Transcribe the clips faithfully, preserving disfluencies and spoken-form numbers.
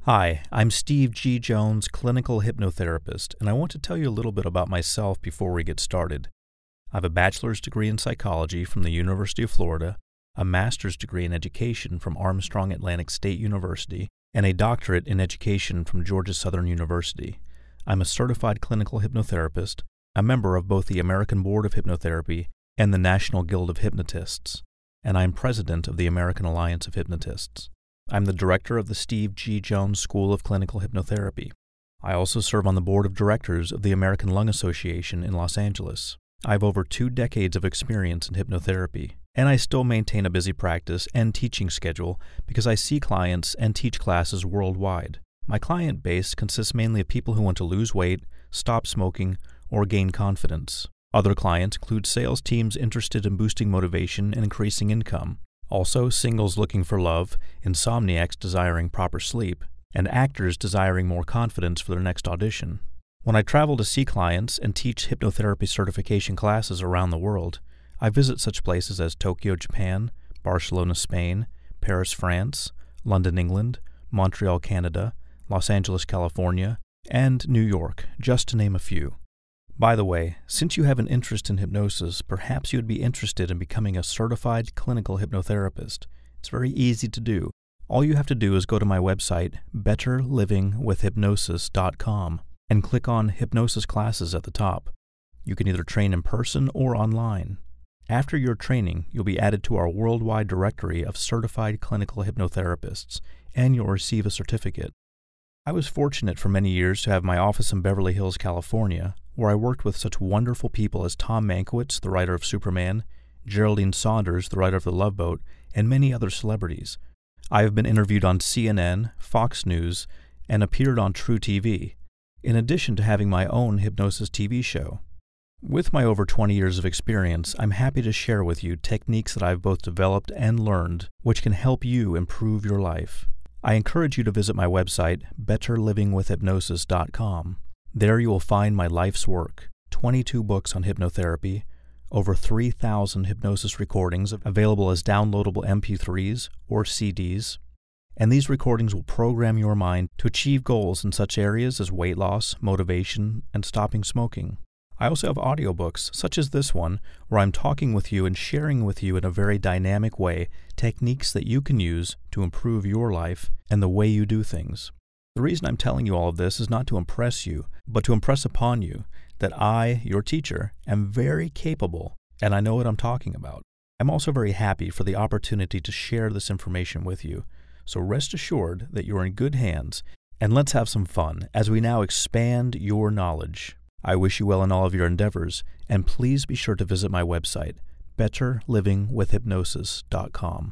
Hi, I'm Steve G. Jones, clinical hypnotherapist, and I want to tell you a little bit about myself before we get started. I have a bachelor's degree in psychology from the University of Florida, a master's degree in education from Armstrong Atlantic State University, and a doctorate in education from Georgia Southern University. I'm a certified clinical hypnotherapist, a member of both the American Board of Hypnotherapy and the National Guild of Hypnotists, and I'm president of the American Alliance of Hypnotists. I'm the director of the Steve G. Jones School of Clinical Hypnotherapy. I also serve on the board of directors of the American Lung Association in Los Angeles. I have over two decades of experience in hypnotherapy, and I still maintain a busy practice and teaching schedule because I see clients and teach classes worldwide. My client base consists mainly of people who want to lose weight, stop smoking, or gain confidence. Other clients include sales teams interested in boosting motivation and increasing income. Also, singles looking for love, insomniacs desiring proper sleep, and actors desiring more confidence for their next audition. When I travel to see clients and teach hypnotherapy certification classes around the world, I visit such places as Tokyo, Japan, Barcelona, Spain, Paris, France, London, England, Montreal, Canada, Los Angeles, California, and New York, just to name a few. By the way, since you have an interest in hypnosis, perhaps you would be interested in becoming a certified clinical hypnotherapist. It's very easy to do. All you have to do is go to my website, better living with hypnosis dot com, and click on Hypnosis Classes at the top. You can either train in person or online. After your training, you'll be added to our worldwide directory of certified clinical hypnotherapists, and you'll receive a certificate. I was fortunate for many years to have my office in Beverly Hills, California, where I worked with such wonderful people as Tom Mankiewicz, the writer of Superman, Geraldine Saunders, the writer of The Love Boat, and many other celebrities. I have been interviewed on C N N, Fox News, and appeared on True T V, in addition to having my own hypnosis T V show. With my over twenty years of experience, I'm happy to share with you techniques that I've both developed and learned, which can help you improve your life. I encourage you to visit my website, better living with hypnosis dot com. There you will find my life's work, twenty-two books on hypnotherapy, over three thousand hypnosis recordings available as downloadable M P threes or C Ds, and these recordings will program your mind to achieve goals in such areas as weight loss, motivation, and stopping smoking. I also have audiobooks, such as this one, where I'm talking with you and sharing with you in a very dynamic way techniques that you can use to improve your life and the way you do things. The reason I'm telling you all of this is not to impress you, but to impress upon you that I, your teacher, am very capable and I know what I'm talking about. I'm also very happy for the opportunity to share this information with you, so rest assured that you're in good hands, and let's have some fun as we now expand your knowledge. I wish you well in all of your endeavors, and please be sure to visit my website, better living with hypnosis dot com.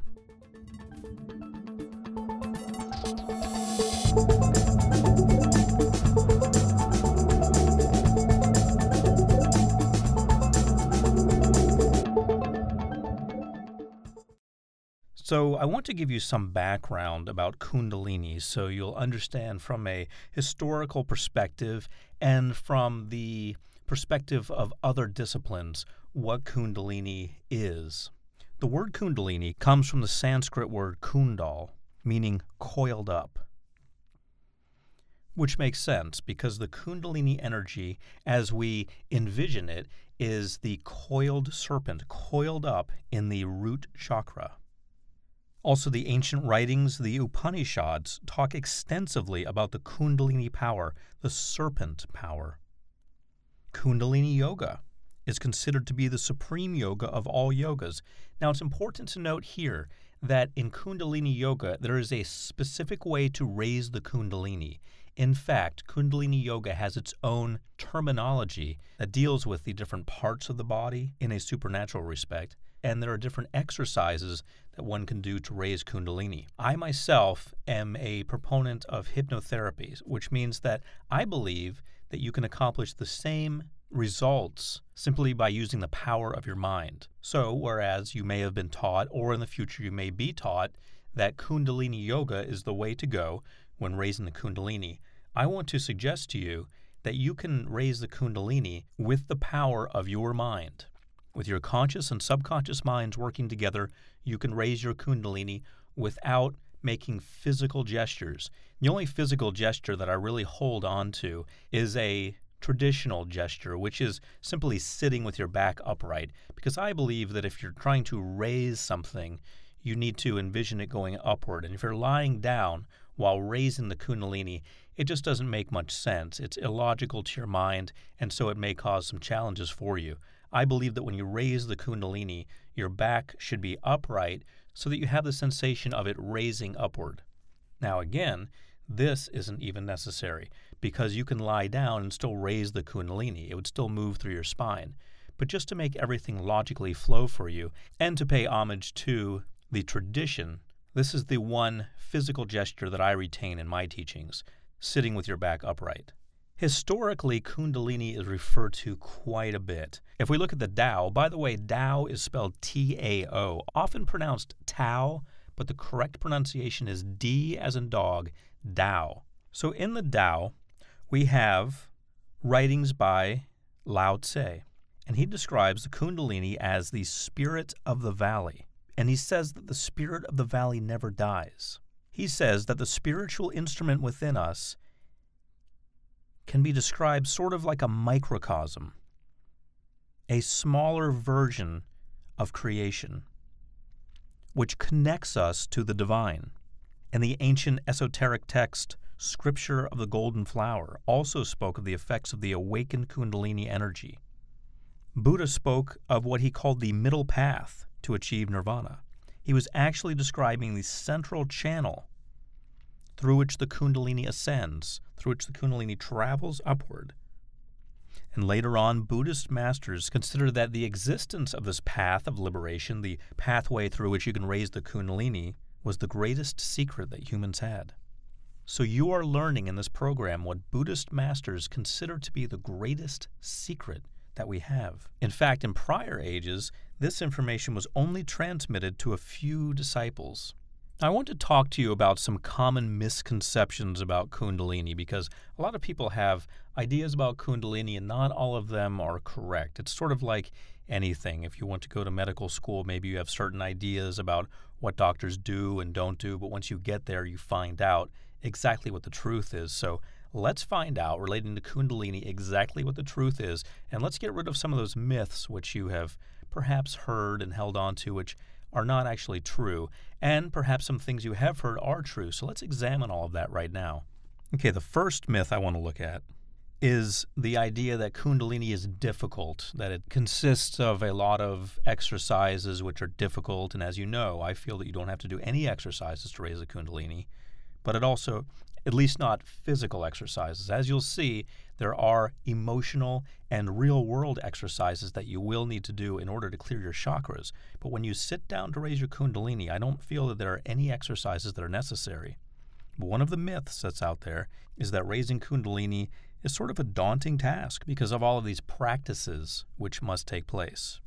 So I want to give you some background about Kundalini so you'll understand from a historical perspective and from the perspective of other disciplines what Kundalini is. The word Kundalini comes from the Sanskrit word kundal, meaning coiled up, which makes sense because the Kundalini energy, as we envision it, is the coiled serpent, coiled up in the root chakra. Also, the ancient writings, the Upanishads, talk extensively about the Kundalini power, the serpent power. Kundalini Yoga is considered to be the supreme yoga of all yogas. Now, it's important to note here that in Kundalini Yoga, there is a specific way to raise the Kundalini. In fact, Kundalini Yoga has its own terminology that deals with the different parts of the body in a supernatural respect, and there are different exercises that one can do to raise Kundalini. I myself am a proponent of hypnotherapy, which means that I believe that you can accomplish the same results simply by using the power of your mind. So, whereas you may have been taught, or in the future you may be taught, that Kundalini Yoga is the way to go when raising the Kundalini, I want to suggest to you that you can raise the Kundalini with the power of your mind. With your conscious and subconscious minds working together, you can raise your Kundalini without making physical gestures. The only physical gesture that I really hold on to is a traditional gesture, which is simply sitting with your back upright, because I believe that if you're trying to raise something, you need to envision it going upward. And if you're lying down while raising the Kundalini, it just doesn't make much sense. It's illogical to your mind, and so it may cause some challenges for you. I believe that when you raise the Kundalini, your back should be upright so that you have the sensation of it raising upward. Now again, this isn't even necessary because you can lie down and still raise the Kundalini. It would still move through your spine. But just to make everything logically flow for you and to pay homage to the tradition, this is the one physical gesture that I retain in my teachings, sitting with your back upright. Historically, Kundalini is referred to quite a bit. If we look at the Tao, by the way, Tao is spelled T A O, often pronounced Tao, but the correct pronunciation is D as in dog, Tao. So in the Tao, we have writings by Lao Tse, and he describes the Kundalini as the spirit of the valley. And he says that the spirit of the valley never dies. He says that the spiritual instrument within us can be described sort of like a microcosm, a smaller version of creation, which connects us to the divine. And the ancient esoteric text, Scripture of the Golden Flower, also spoke of the effects of the awakened Kundalini energy. Buddha spoke of what he called the middle path to achieve nirvana. He was actually describing the central channel through which the Kundalini ascends, through which the Kundalini travels upward. And later on, Buddhist masters considered that the existence of this path of liberation, the pathway through which you can raise the Kundalini, was the greatest secret that humans had. So you are learning in this program what Buddhist masters consider to be the greatest secret that we have. In fact, in prior ages, this information was only transmitted to a few disciples. I want to talk to you about some common misconceptions about Kundalini because a lot of people have ideas about Kundalini and not all of them are correct. It's sort of like anything. If you want to go to medical school, maybe you have certain ideas about what doctors do and don't do, but once you get there, you find out exactly what the truth is. So let's find out, relating to Kundalini, exactly what the truth is, and let's get rid of some of those myths which you have perhaps heard and held on to, which are not actually true, and perhaps some things you have heard are true. So let's examine all of that right now. Okay, the first myth I want to look at is the idea that Kundalini is difficult, that it consists of a lot of exercises which are difficult, and as you know, I feel that you don't have to do any exercises to raise the Kundalini, but it also, at least not physical exercises. As you'll see, there are emotional and real-world exercises that you will need to do in order to clear your chakras. But when you sit down to raise your Kundalini, I don't feel that there are any exercises that are necessary. But one of the myths that's out there is that raising Kundalini is sort of a daunting task because of all of these practices which must take place.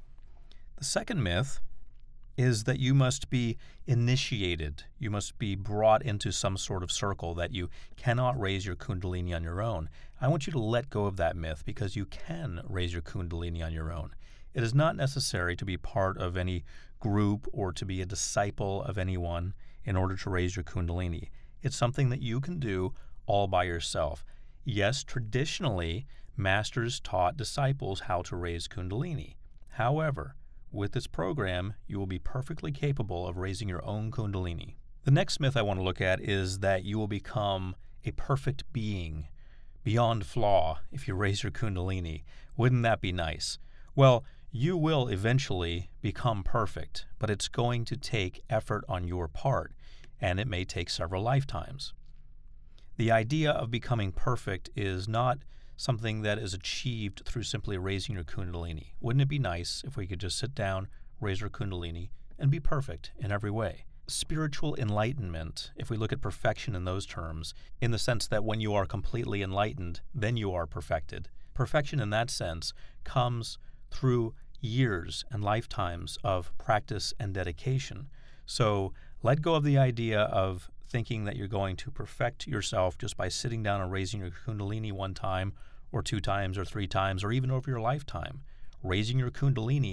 The second myth is that you must be initiated. You must be brought into some sort of circle, that you cannot raise your Kundalini on your own. I want you to let go of that myth because you can raise your Kundalini on your own. It is not necessary to be part of any group or to be a disciple of anyone in order to raise your Kundalini. It's something that you can do all by yourself. Yes, traditionally, masters taught disciples how to raise Kundalini. However, with this program, you will be perfectly capable of raising your own Kundalini. The next myth I want to look at is that you will become a perfect being, beyond flaw, if you raise your Kundalini. Wouldn't that be nice? Well, you will eventually become perfect, but it's going to take effort on your part, and it may take several lifetimes. The idea of becoming perfect is not something that is achieved through simply raising your Kundalini. Wouldn't it be nice if we could just sit down, raise our Kundalini, and be perfect in every way? Spiritual enlightenment, if we look at perfection in those terms, in the sense that when you are completely enlightened, then you are perfected. Perfection in that sense comes through years and lifetimes of practice and dedication. So let go of the idea of thinking that you're going to perfect yourself just by sitting down and raising your Kundalini one time or two times or three times or even over your lifetime. Raising your Kundalini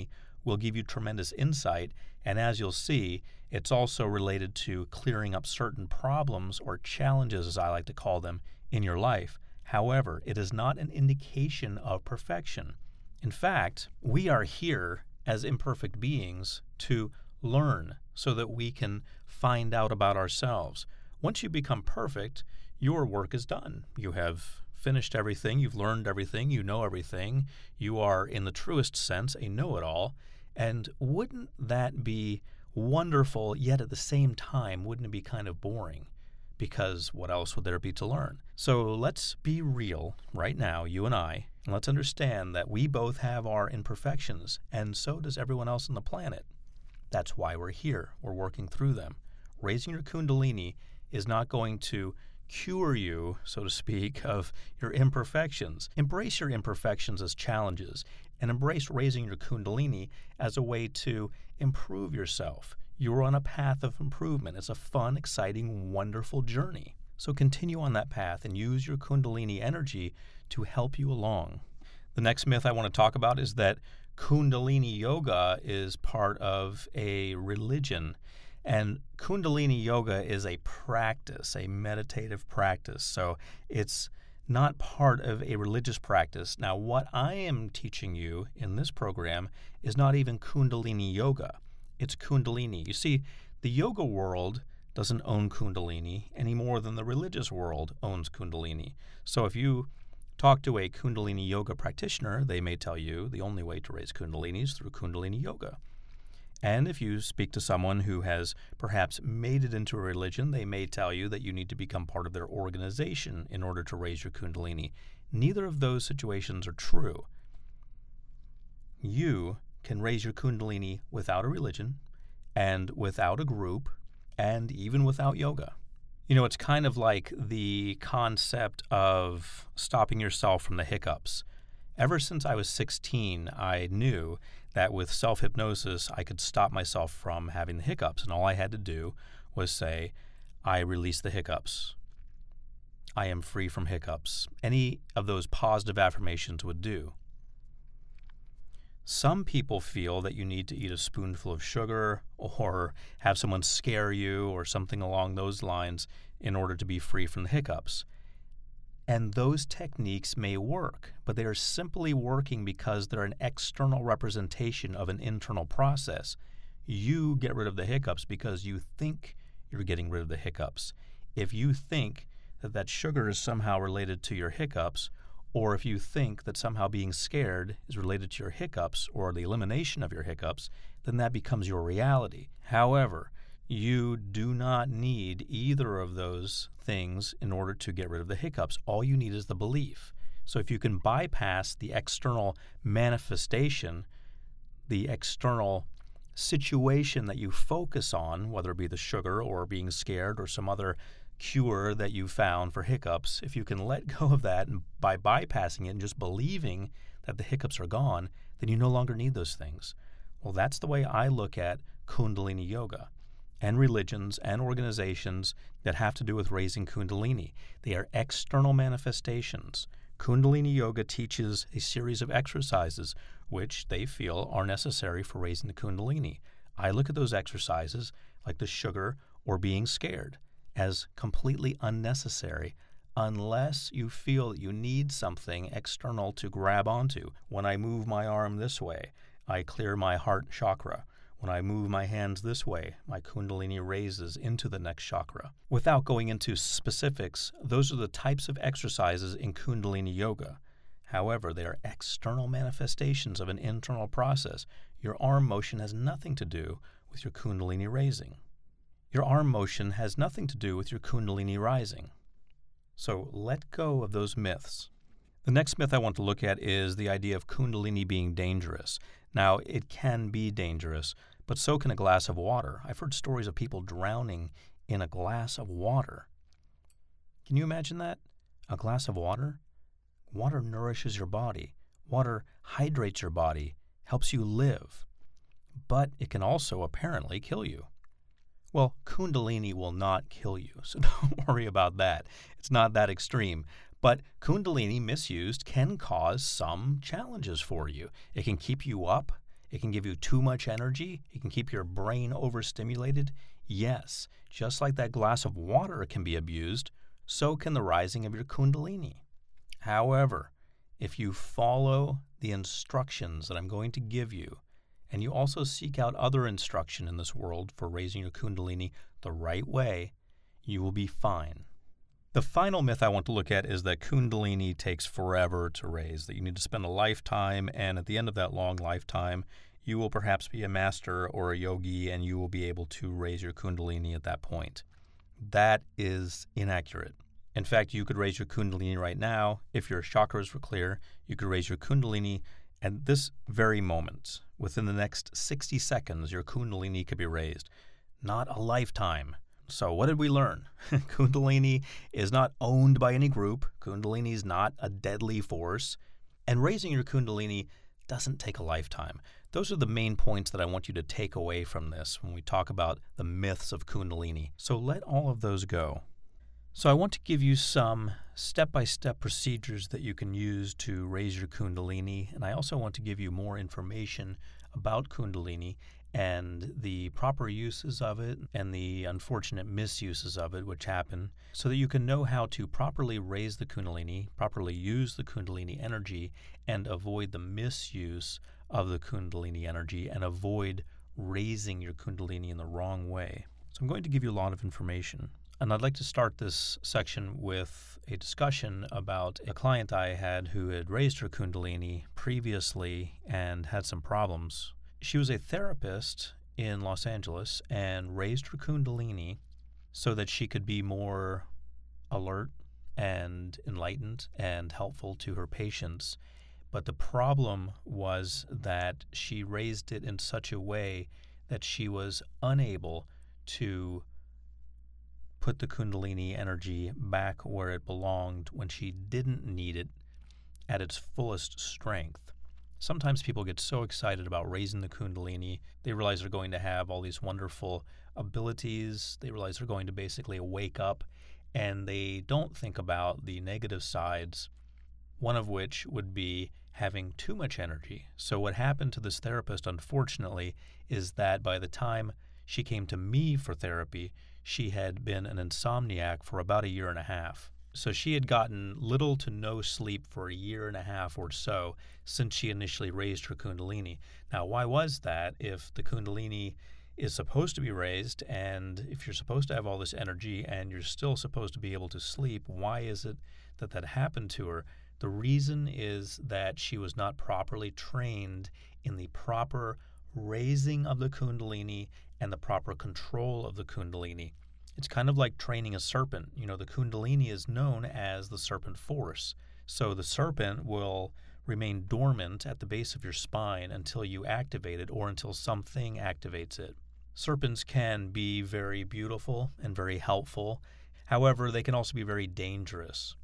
will give you tremendous insight, and as you'll see, it's also related to clearing up certain problems or challenges, as I like to call them, in your life. However, it is not an indication of perfection. In fact, we are here as imperfect beings to learn so that we can find out about ourselves. Once you become perfect, your work is done. You have finished everything, you've learned everything, you know everything, you are, in the truest sense, a know-it-all. And wouldn't that be wonderful, yet at the same time, wouldn't it be kind of boring? Because what else would there be to learn? So let's be real right now, you and I, and let's understand that we both have our imperfections, and so does everyone else on the planet. That's why we're here. We're working through them. Raising your Kundalini is not going to cure you, so to speak, of your imperfections. Embrace your imperfections as challenges, and embrace raising your Kundalini as a way to improve yourself. You're on a path of improvement. It's a fun, exciting, wonderful journey. So continue on that path and use your Kundalini energy to help you along. The next myth I want to talk about is that Kundalini Yoga is part of a religion. And Kundalini Yoga is a practice, a meditative practice. So it's not part of a religious practice. Now, what I am teaching you in this program is not even Kundalini Yoga. It's Kundalini. You see, the yoga world doesn't own Kundalini any more than the religious world owns Kundalini. So if you talk to a Kundalini Yoga practitioner, they may tell you the only way to raise Kundalini is through Kundalini Yoga. And if you speak to someone who has perhaps made it into a religion, they may tell you that you need to become part of their organization in order to raise your Kundalini. Neither of those situations are true. You can raise your Kundalini without a religion and without a group and even without yoga. You know, it's kind of like the concept of stopping yourself from the hiccups. Ever since I was sixteen, I knew that with self-hypnosis, I could stop myself from having the hiccups, and all I had to do was say, I release the hiccups. I am free from hiccups. Any of those positive affirmations would do. Some people feel that you need to eat a spoonful of sugar or have someone scare you or something along those lines in order to be free from the hiccups. And those techniques may work, but they are simply working because they're an external representation of an internal process. You get rid of the hiccups because you think you're getting rid of the hiccups. If you think that that sugar is somehow related to your hiccups, or if you think that somehow being scared is related to your hiccups or the elimination of your hiccups, then that becomes your reality. However, you do not need either of those things in order to get rid of the hiccups. All you need is the belief. So if you can bypass the external manifestation, the external situation that you focus on, whether it be the sugar or being scared or some other cure that you found for hiccups, if you can let go of that and by bypassing it and just believing that the hiccups are gone, then you no longer need those things. Well, that's the way I look at Kundalini Yoga and religions and organizations that have to do with raising Kundalini. They are external manifestations. Kundalini Yoga teaches a series of exercises which they feel are necessary for raising the Kundalini. I look at those exercises, like the sugar or being scared, as completely unnecessary unless you feel that you need something external to grab onto. When I move my arm this way, I clear my heart chakra. When I move my hands this way, my Kundalini raises into the next chakra. Without going into specifics, those are the types of exercises in Kundalini Yoga. However, they are external manifestations of an internal process. Your arm motion has nothing to do with your Kundalini raising. Your arm motion has nothing to do with your Kundalini rising. So let go of those myths. The next myth I want to look at is the idea of Kundalini being dangerous. Now, it can be dangerous, but so can a glass of water. I've heard stories of people drowning in a glass of water. Can you imagine that? A glass of water? Water nourishes your body. Water hydrates your body, helps you live. But it can also apparently kill you. Well, Kundalini will not kill you, so don't worry about that. It's not that extreme. But Kundalini misused can cause some challenges for you. It can keep you up. It can give you too much energy. It can keep your brain overstimulated. Yes, just like that glass of water can be abused, so can the rising of your Kundalini. However, if you follow the instructions that I'm going to give you, and you also seek out other instruction in this world for raising your Kundalini the right way, you will be fine. The final myth I want to look at is that Kundalini takes forever to raise, that you need to spend a lifetime, and at the end of that long lifetime, you will perhaps be a master or a yogi, and you will be able to raise your Kundalini at that point. That is inaccurate. In fact, you could raise your Kundalini right now. If your chakras were clear, you could raise your Kundalini at this very moment. Within the next sixty seconds, your Kundalini could be raised. Not a lifetime. So what did we learn? Kundalini is not owned by any group. Kundalini is not a deadly force. And raising your Kundalini doesn't take a lifetime. Those are the main points that I want you to take away from this when we talk about the myths of Kundalini. So let all of those go. So I want to give you some step-by-step procedures that you can use to raise your Kundalini, and I also want to give you more information about Kundalini and the proper uses of it and the unfortunate misuses of it which happen, so that you can know how to properly raise the Kundalini, properly use the Kundalini energy, and avoid the misuse of the Kundalini energy and avoid raising your Kundalini in the wrong way. So I'm going to give you a lot of information. And I'd like to start this section with a discussion about a client I had who had raised her Kundalini previously and had some problems. She was a therapist in Los Angeles and raised her Kundalini so that she could be more alert and enlightened and helpful to her patients. But the problem was that she raised it in such a way that she was unable to put the Kundalini energy back where it belonged when she didn't need it at its fullest strength. Sometimes people get so excited about raising the Kundalini, they realize they're going to have all these wonderful abilities, they realize they're going to basically wake up, and they don't think about the negative sides, one of which would be having too much energy. So what happened to this therapist, unfortunately, is that by the time she came to me for therapy, she had been an insomniac for about a year and a half. So she had gotten little to no sleep for a year and a half or so since she initially raised her Kundalini. Now, why was that? If the Kundalini is supposed to be raised, and if you're supposed to have all this energy and you're still supposed to be able to sleep, why is it that that happened to her? The reason is that she was not properly trained in the proper raising of the Kundalini and the proper control of the Kundalini. It's kind of like training a serpent. You know, the Kundalini is known as the serpent force. So the serpent will remain dormant at the base of your spine until you activate it or until something activates it. Serpents can be very beautiful and very helpful. However, they can also be very dangerous.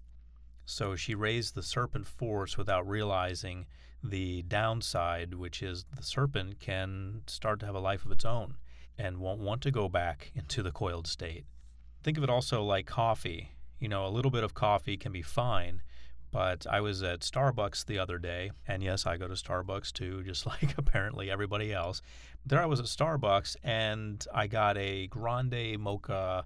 So she raised the serpent force without realizing the downside, which is the serpent can start to have a life of its own and won't want to go back into the coiled state. Think of it also like coffee. You know, a little bit of coffee can be fine, but I was at Starbucks the other day, and yes, I go to Starbucks too, just like apparently everybody else. There I was at Starbucks, and I got a grande mocha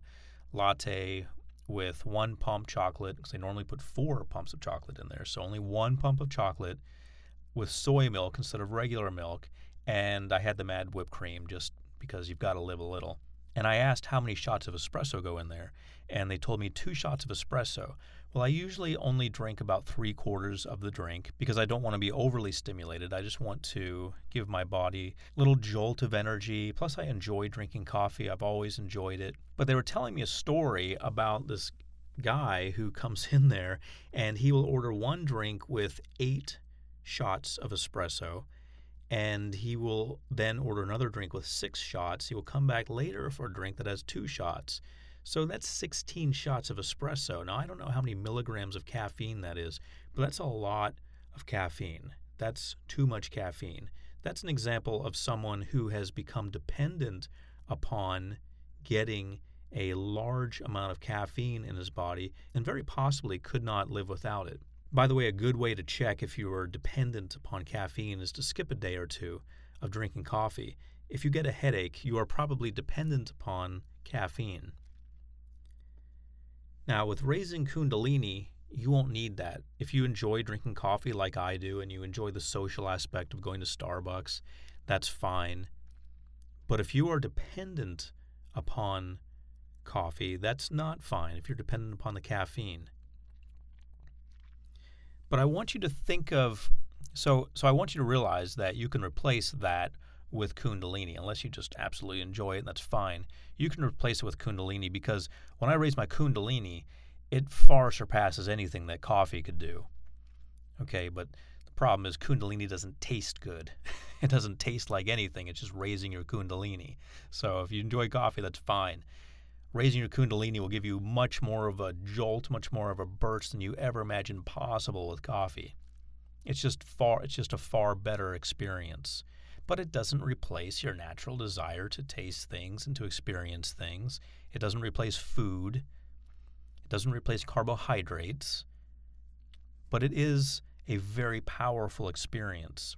latte with one pump chocolate, because they normally put four pumps of chocolate in there, so only one pump of chocolate with soy milk instead of regular milk, and I had them add whipped cream just because you've got to live a little. And I asked how many shots of espresso go in there, and they told me two shots of espresso. Well, I usually only drink about three quarters of the drink because I don't want to be overly stimulated. I just want to give my body a little jolt of energy. Plus, I enjoy drinking coffee. I've always enjoyed it. But they were telling me a story about this guy who comes in there, and he will order one drink with eight shots of espresso, and he will then order another drink with six shots. He will come back later for a drink that has two shots. So that's sixteen shots of espresso. Now, I don't know how many milligrams of caffeine that is, but that's a lot of caffeine. That's too much caffeine. That's an example of someone who has become dependent upon getting a large amount of caffeine in his body and very possibly could not live without it. By the way, a good way to check if you are dependent upon caffeine is to skip a day or two. of drinking coffee. If you get a headache, you are probably dependent upon caffeine. Now, with raising Kundalini, you won't need that. If you enjoy drinking coffee like I do and you enjoy the social aspect of going to Starbucks, that's fine. But if you are dependent upon coffee, that's not fine if you're dependent upon the caffeine. But I want you to think of, so so I want you to realize that you can replace that with Kundalini, unless you just absolutely enjoy it, and that's fine. You can replace it with Kundalini, because when I raise my Kundalini, it far surpasses anything that coffee could do. Okay, but the problem is Kundalini doesn't taste good. It doesn't taste like anything. It's just raising your Kundalini. So if you enjoy coffee, that's fine. Raising your Kundalini will give you much more of a jolt, much more of a burst than you ever imagined possible with coffee. It's just far, it's just a far better experience. But it doesn't replace your natural desire to taste things and to experience things. It doesn't replace food. It doesn't replace carbohydrates. But it is a very powerful experience.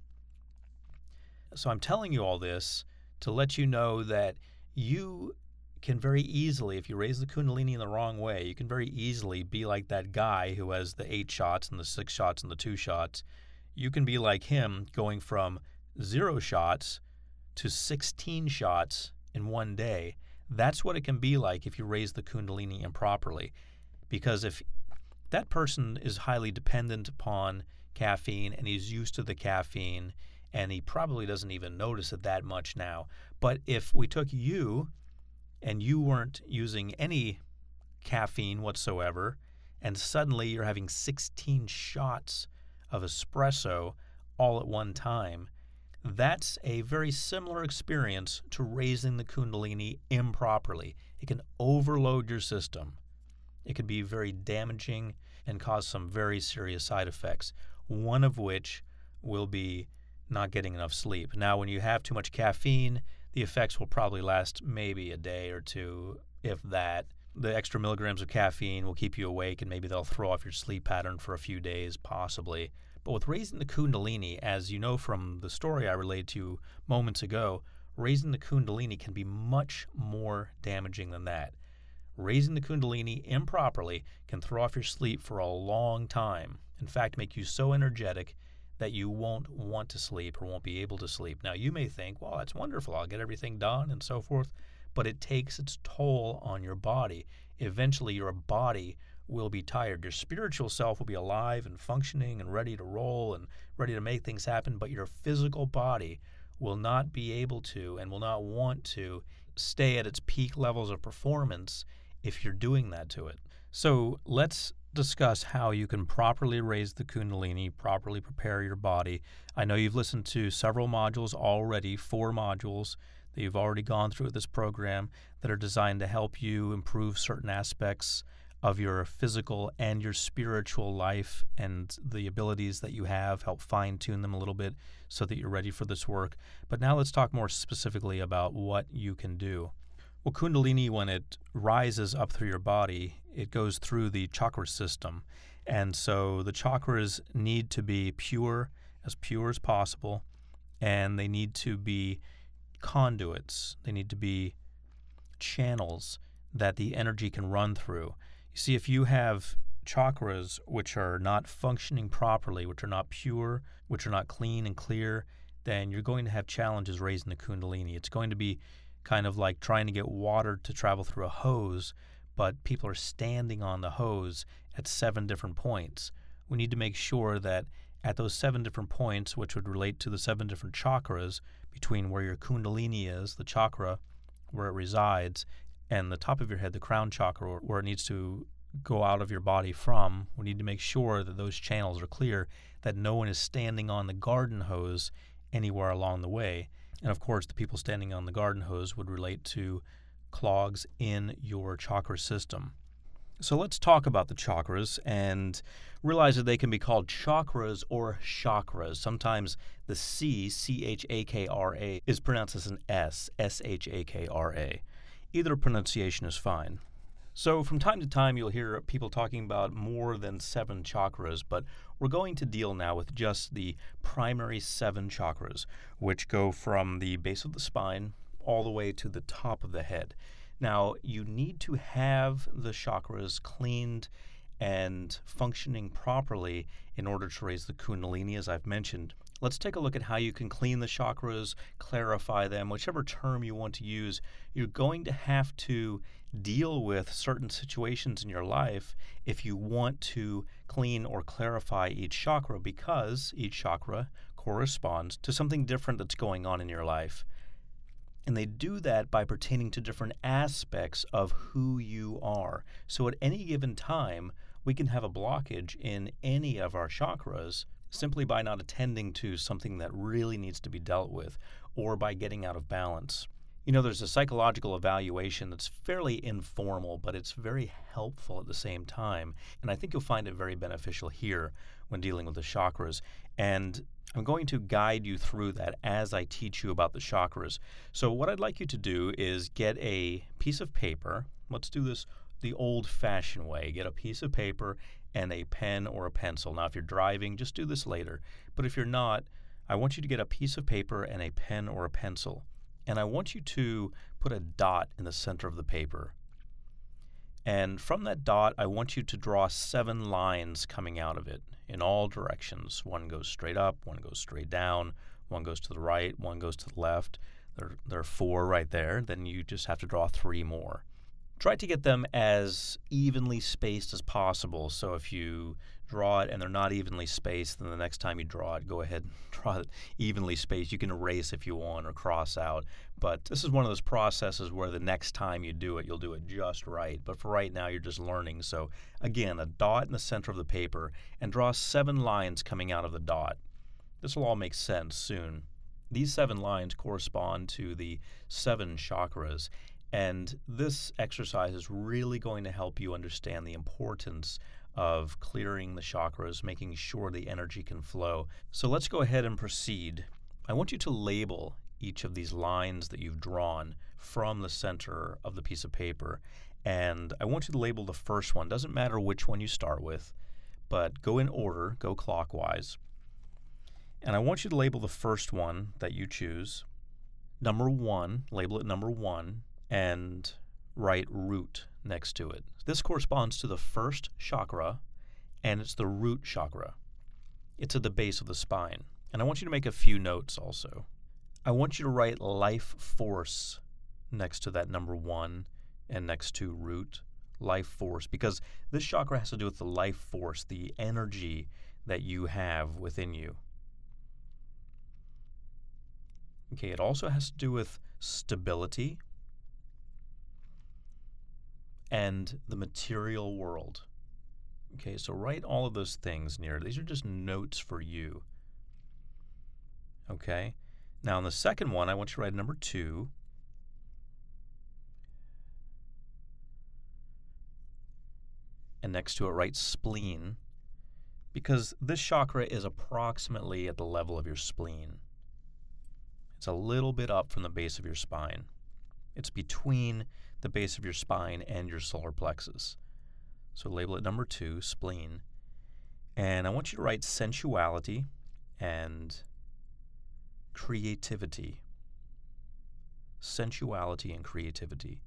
So I'm telling you all this to let you know that you can very easily, if you raise the Kundalini in the wrong way, you can very easily be like that guy who has the eight shots and the six shots and the two shots. You can be like him, going from zero shots to sixteen shots in one day. That's what it can be like if you raise the Kundalini improperly. Because if that person is highly dependent upon caffeine and he's used to the caffeine and he probably doesn't even notice it that much now. But if we took you and you weren't using any caffeine whatsoever, and suddenly you're having sixteen shots of espresso all at one time, that's a very similar experience to raising the Kundalini improperly. It can overload your system. It can be very damaging and cause some very serious side effects, one of which will be not getting enough sleep. Now, when you have too much caffeine, the effects will probably last maybe a day or two, if that. The extra milligrams of caffeine will keep you awake, and maybe they'll throw off your sleep pattern for a few days, possibly. But with raising the Kundalini, as you know from the story I relayed to you moments ago, raising the Kundalini can be much more damaging than that. Raising the Kundalini improperly can throw off your sleep for a long time. In fact, make you so energetic that you won't want to sleep or won't be able to sleep. Now, you may think, well, that's wonderful, I'll get everything done and so forth, but it takes its toll on your body. Eventually, your body will be tired. Your spiritual self will be alive and functioning and ready to roll and ready to make things happen, but your physical body will not be able to and will not want to stay at its peak levels of performance if you're doing that to it. So let's discuss how you can properly raise the Kundalini, properly prepare your body. I know you've listened to several modules already, four modules that you've already gone through this program that are designed to help you improve certain aspects of your physical and your spiritual life and the abilities that you have, help fine-tune them a little bit so that you're ready for this work. But now let's talk more specifically about what you can do. Well, Kundalini, when it rises up through your body, it goes through the chakra system. And so the chakras need to be pure, as pure as possible, and they need to be conduits. They need to be channels that the energy can run through. You see, if you have chakras which are not functioning properly, which are not pure, which are not clean and clear, then you're going to have challenges raising the Kundalini. It's going to be kind of like trying to get water to travel through a hose, but people are standing on the hose at seven different points. We need to make sure that at those seven different points, which would relate to the seven different chakras, between where your Kundalini is, the chakra where it resides, and the top of your head, the crown chakra, where it needs to go out of your body from, we need to make sure that those channels are clear, that no one is standing on the garden hose anywhere along the way. And of course, the people standing on the garden hose would relate to clogs in your chakra system. So let's talk about the chakras and realize that they can be called chakras or chakras. Sometimes the C, C H A K R A, is pronounced as an S, S H A K R A. Either pronunciation is fine. So from time to time, you'll hear people talking about more than seven chakras, but we're going to deal now with just the primary seven chakras, which go from the base of the spine all the way to the top of the head. Now, you need to have the chakras cleaned and functioning properly in order to raise the Kundalini, as I've mentioned. Let's take a look at how you can clean the chakras, clarify them, whichever term you want to use. You're going to have to deal with certain situations in your life if you want to clean or clarify each chakra, because each chakra corresponds to something different that's going on in your life. And they do that by pertaining to different aspects of who you are. So at any given time, we can have a blockage in any of our chakras simply by not attending to something that really needs to be dealt with, or by getting out of balance. You know, there's a psychological evaluation that's fairly informal, but it's very helpful at the same time. And I think you'll find it very beneficial here when dealing with the chakras. And I'm going to guide you through that as I teach you about the chakras. So what I'd like you to do is get a piece of paper. Let's do this the old-fashioned way. Get a piece of paper and a pen or a pencil. Now, if you're driving, just do this later. But if you're not, I want you to get a piece of paper and a pen or a pencil. And I want you to put a dot in the center of the paper. And from that dot, I want you to draw seven lines coming out of it in all directions. One goes straight up, one goes straight down, one goes to the right, one goes to the left. There, there are four right there. Then you just have to draw three more. Try to get them as evenly spaced as possible. So if you draw it and they're not evenly spaced, then the next time you draw it, go ahead and draw it evenly spaced. You can erase if you want or cross out. But this is one of those processes where the next time you do it, you'll do it just right. But for right now, you're just learning. So again, a dot in the center of the paper, and draw seven lines coming out of the dot. This will all make sense soon. These seven lines correspond to the seven chakras. And this exercise is really going to help you understand the importance of clearing the chakras, making sure the energy can flow. So let's go ahead and proceed. I want you to label each of these lines that you've drawn from the center of the piece of paper. And I want you to label the first one. Doesn't matter which one you start with, but go in order, go clockwise. And I want you to label the first one that you choose. Number one, label it number one, and write root next to it. This corresponds to the first chakra, and it's the root chakra. It's at the base of the spine. And I want you to make a few notes also. I want you to write life force next to that number one and next to root, life force, because this chakra has to do with the life force, the energy that you have within you. Okay, it also has to do with stability and the material world. Okay, so write all of those things near. These are just notes for you. Okay, now on the second one, I want you to write number two. And next to it, write spleen, because this chakra is approximately at the level of your spleen. It's a little bit up from the base of your spine. It's between the base of your spine and your solar plexus. So label it number two, spleen. And I want you to write sensuality and creativity. Sensuality and creativity.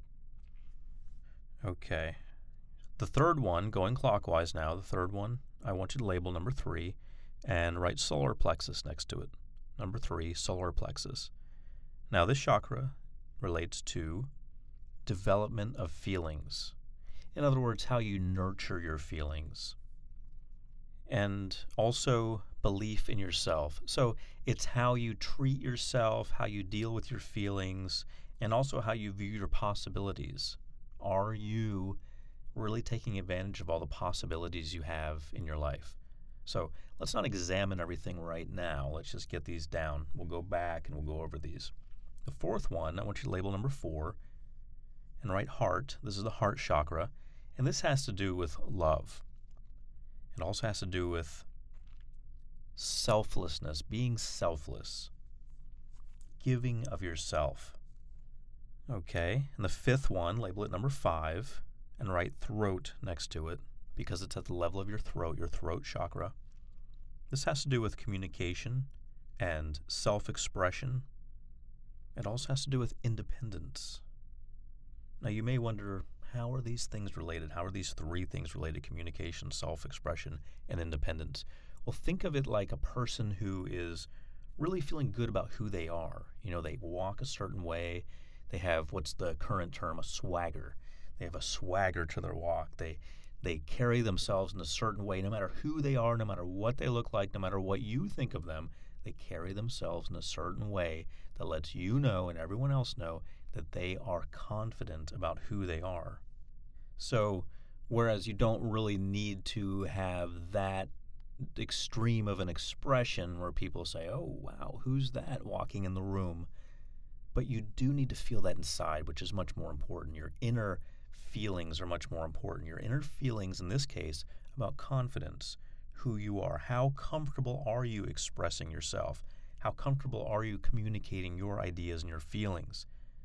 Okay. The third one, going clockwise now, the third one, I want you to label number three and write solar plexus next to it. Number three, solar plexus. Now this chakra relates to development of feelings. In other words, how you nurture your feelings. And also belief in yourself. So it's how you treat yourself, how you deal with your feelings, and also how you view your possibilities. Are you really taking advantage of all the possibilities you have in your life? So let's not examine everything right now. Let's just get these down. We'll go back and we'll go over these. The fourth one, I want you to label number four and write heart. This is the heart chakra, and this has to do with love. It also has to do with selflessness, being selfless, giving of yourself. Okay, and the fifth one, label it number five, and write throat next to it because it's at the level of your throat, your throat chakra. This has to do with communication and self-expression. It also has to do with independence. Now you may wonder, how are these things related? How are these three things related? Communication, self-expression, and independence. Well, think of it like a person who is really feeling good about who they are. You know, they walk a certain way. They have, what's the current term, a swagger. They have a swagger to their walk. They they carry themselves in a certain way, no matter who they are, no matter what they look like, no matter what you think of them. They carry themselves in a certain way that lets you know and everyone else know that they are confident about who they are. So, whereas you don't really need to have that extreme of an expression where people say, oh, wow, who's that walking in the room? But you do need to feel that inside, which is much more important. Your inner feelings are much more important. Your inner feelings, in this case, about confidence, who you are. How comfortable are you expressing yourself? How comfortable are you communicating your ideas and your feelings?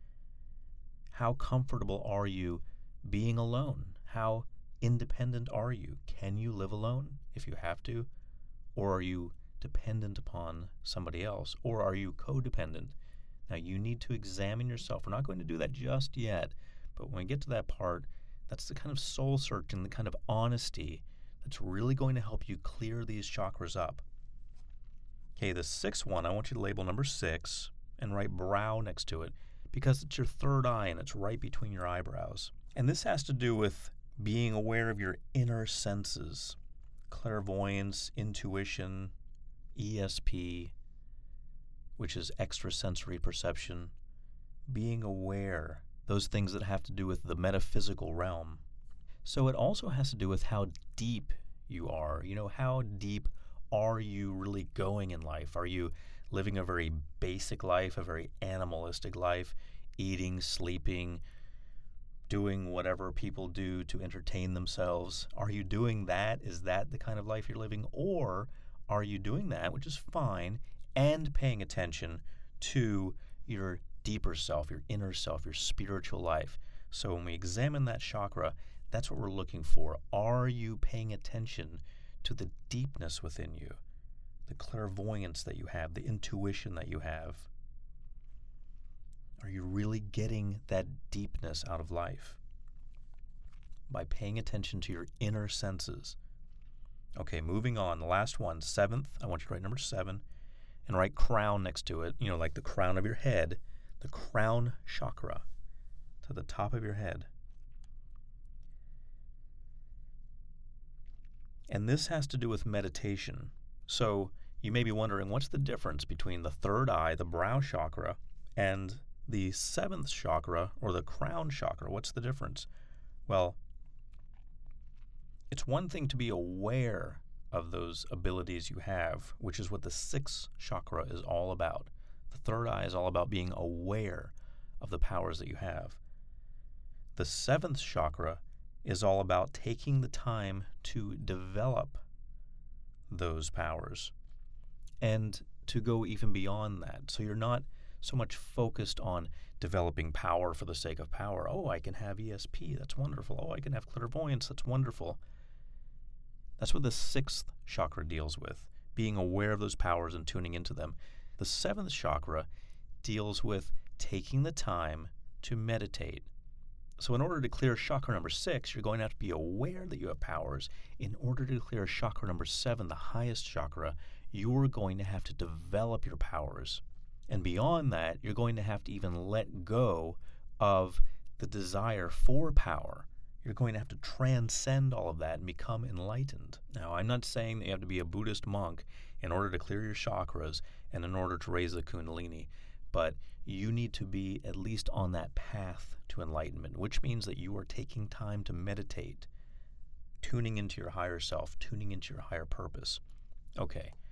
How comfortable are you being alone? How independent are you? Can you live alone if you have to? Or are you dependent upon somebody else? Or are you codependent? Now you need to examine yourself. We're not going to do that just yet, but when we get to that part, that's the kind of soul searching, the kind of honesty that's really going to help you clear these chakras up. Okay, the sixth one, I want you to label number six and write brow next to it because it's your third eye and it's right between your eyebrows. And this has to do with being aware of your inner senses, clairvoyance, intuition, E S P, which is extrasensory perception, being aware, those things that have to do with the metaphysical realm. So it also has to do with how deep you are. You know, how deep are you really going in life? Are you living a very basic life, a very animalistic life, eating, sleeping, doing whatever people do to entertain themselves? Are you doing that? Is that the kind of life you're living? Or are you doing that, which is fine, and paying attention to your deeper self, your inner self, your spiritual life? So when we examine that chakra, that's what we're looking for. Are you paying attention to the deepness within you, the clairvoyance that you have, the intuition that you have? Are you really getting that deepness out of life by paying attention to your inner senses? Okay, moving on. The last one, seventh. I want you to write number seven and write crown next to it, you know, like the crown of your head, the crown chakra to the top of your head. And this has to do with meditation. So you may be wondering, what's the difference between the third eye, the brow chakra, and the seventh chakra, or the crown chakra? What's the difference? Well, it's one thing to be aware of those abilities you have, which is what the sixth chakra is all about. The third eye is all about being aware of the powers that you have. The seventh chakra is all about taking the time to develop those powers and to go even beyond that. So you're not so much focused on developing power for the sake of power. Oh, I can have E S P, that's wonderful. Oh, I can have clairvoyance, that's wonderful. That's what the sixth chakra deals with, being aware of those powers and tuning into them. The seventh chakra deals with taking the time to meditate. So in order to clear chakra number six, you're going to have to be aware that you have powers. In order to clear chakra number seven, the highest chakra, you're going to have to develop your powers. And beyond that, you're going to have to even let go of the desire for power. You're going to have to transcend all of that and become enlightened. Now, I'm not saying that you have to be a Buddhist monk in order to clear your chakras and in order to raise the Kundalini, but you need to be at least on that path to enlightenment, which means that you are taking time to meditate, tuning into your higher self, tuning into your higher purpose. Okay,